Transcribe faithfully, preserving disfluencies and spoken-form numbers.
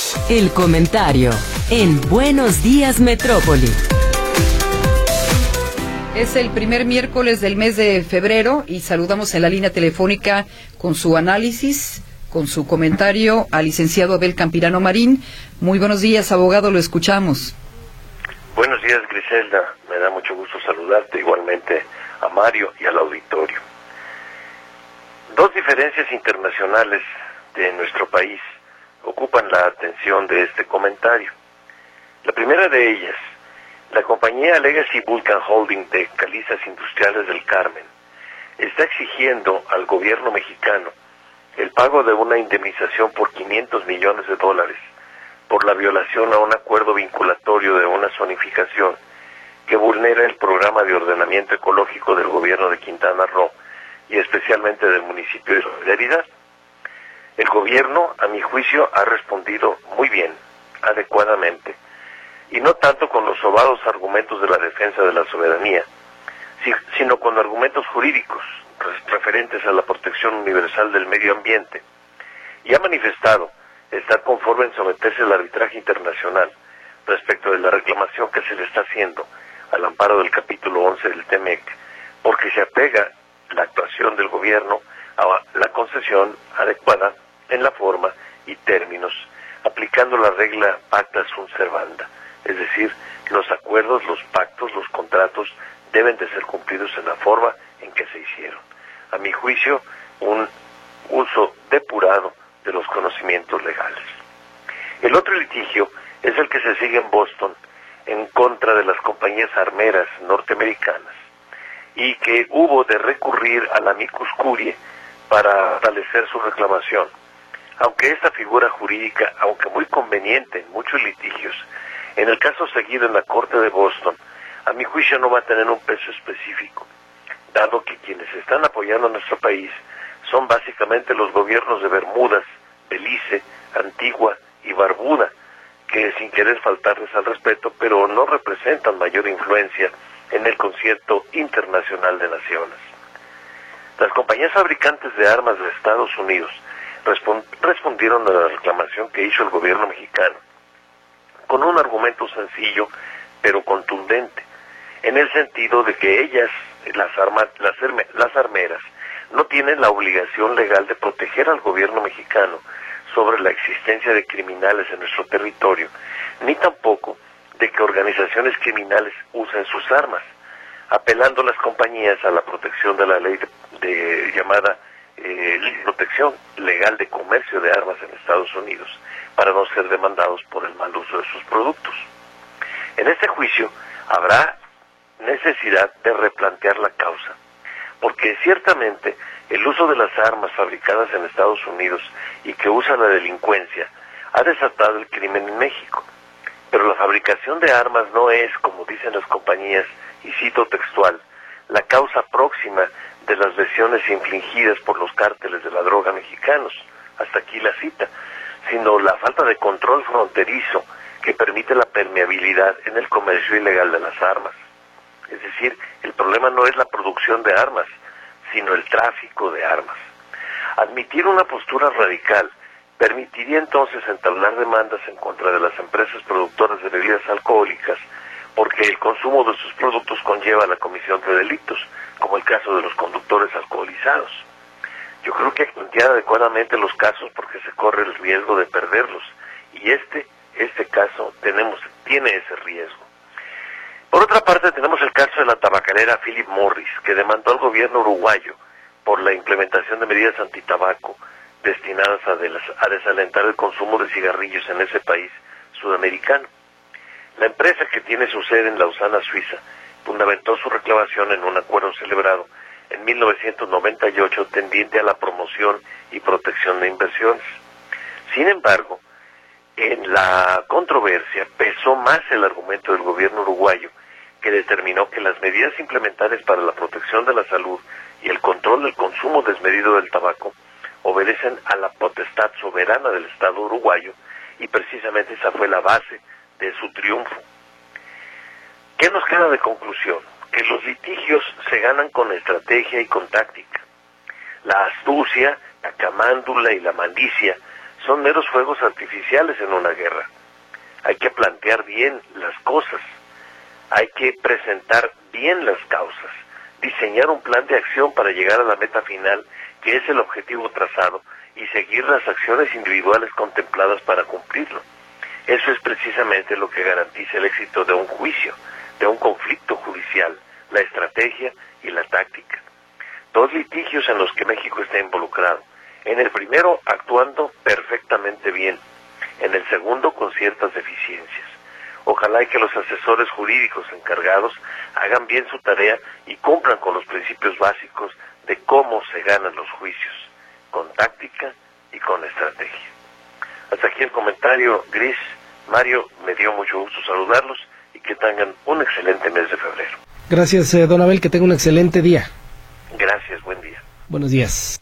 El comentario en Buenos Días Metrópoli. Es el primer miércoles del mes de febrero y saludamos en la línea telefónica con su análisis, con su comentario al licenciado Abel Campirano Marín. Muy buenos días, abogado, lo escuchamos. Buenos días, Griselda. Me da mucho gusto saludarte, igualmente a Mario y al auditorio. Dos diferencias internacionales de nuestro país ocupan la atención de este comentario. La primera de ellas, la compañía Legacy Vulcan Holding de Calizas Industriales del Carmen está exigiendo al gobierno mexicano el pago de una indemnización por quinientos millones de dólares por la violación a un acuerdo vinculatorio de una zonificación que vulnera el programa de ordenamiento ecológico del gobierno de Quintana Roo y especialmente del municipio de Solidaridad. El gobierno, a mi juicio, ha respondido muy bien, adecuadamente, y no tanto con los sobados argumentos de la defensa de la soberanía, sino con argumentos jurídicos referentes a la protección universal del medio ambiente, y ha manifestado estar conforme en someterse al arbitraje internacional respecto de la reclamación que se le está haciendo al amparo del capítulo once del T M E C, porque se apega la actuación del gobierno a la concesión adecuada en la forma y términos, aplicando la regla pacta sunt servanda, es decir, los acuerdos, los pactos, los contratos deben de ser cumplidos en la forma en que se hicieron. A mi juicio, un uso depurado de los conocimientos legales. El otro litigio es el que se sigue en Boston en contra de las compañías armeras norteamericanas y que hubo de recurrir a la amicus curiae para establecer su reclamación. Aunque esta figura jurídica, aunque muy conveniente en muchos litigios, en el caso seguido en la Corte de Boston, a mi juicio no va a tener un peso específico, dado que quienes están apoyando a nuestro país son básicamente los gobiernos de Bermudas, Belice, Antigua y Barbuda, que sin querer faltarles al respeto, pero no representan mayor influencia en el concierto internacional de naciones. Las compañías fabricantes de armas de Estados Unidos respond- respondieron a la reclamación que hizo el gobierno mexicano con un argumento sencillo pero contundente, en el sentido de que ellas, las, arma- las, herme- las armeras, no tienen la obligación legal de proteger al gobierno mexicano sobre la existencia de criminales en nuestro territorio, ni tampoco de que organizaciones criminales usen sus armas, apelando las compañías a la protección de la ley de, de llamada eh, protección legal de comercio de armas en Estados Unidos, para no ser demandados por el mal uso de sus productos. En este juicio habrá necesidad de replantear la causa, porque ciertamente el uso de las armas fabricadas en Estados Unidos y que usa la delincuencia ha desatado el crimen en México, pero la fabricación de armas no es, como dicen las compañías, y cito textual, la causa próxima de las lesiones infligidas por los cárteles de la droga mexicanos, hasta aquí la cita, sino la falta de control fronterizo que permite la permeabilidad en el comercio ilegal de las armas. Es decir, el problema no es la producción de armas, sino el tráfico de armas. Admitir una postura radical permitiría entonces entablar demandas en contra de las empresas productoras de bebidas alcohólicas, porque el consumo de sus productos conlleva la comisión de delitos, como el caso de los conductores alcoholizados. Yo creo que hay que plantear adecuadamente los casos porque se corre el riesgo de perderlos, y este, este caso tenemos, tiene ese riesgo. Por otra parte, tenemos el caso de la tabacalera Philip Morris, que demandó al gobierno uruguayo por la implementación de medidas antitabaco destinadas a, des a desalentar el consumo de cigarrillos en ese país sudamericano. La empresa, que tiene su sede en Lausana, Suiza, fundamentó su reclamación en un acuerdo celebrado en mil novecientos noventa y ocho tendiente a la promoción y protección de inversiones. Sin embargo, en la controversia pesó más el argumento del gobierno uruguayo, que determinó que las medidas implementadas para la protección de la salud y el control del consumo desmedido del tabaco obedecen a la potestad soberana del Estado uruguayo, y precisamente esa fue la base de su triunfo. ¿Qué nos queda de conclusión? Que los litigios se ganan con estrategia y con táctica. La astucia, la camándula y la malicia son meros fuegos artificiales en una guerra. Hay que plantear bien las cosas, hay que presentar bien las causas, diseñar un plan de acción para llegar a la meta final, que es el objetivo trazado, y seguir las acciones individuales contempladas para cumplirlo. Eso es precisamente lo que garantiza el éxito de un juicio, de un conflicto judicial, la estrategia y la táctica. Dos litigios en los que México está involucrado. En el primero, actuando perfectamente bien. En el segundo, con ciertas deficiencias. Ojalá y que los asesores jurídicos encargados hagan bien su tarea y cumplan con los principios básicos de cómo se ganan los juicios, con táctica y con estrategia. Hasta aquí el comentario, Gris. Mario, me dio mucho gusto saludarlos y que tengan un excelente mes de febrero. Gracias, eh, don Abel, que tenga un excelente día. Gracias, buen día. Buenos días.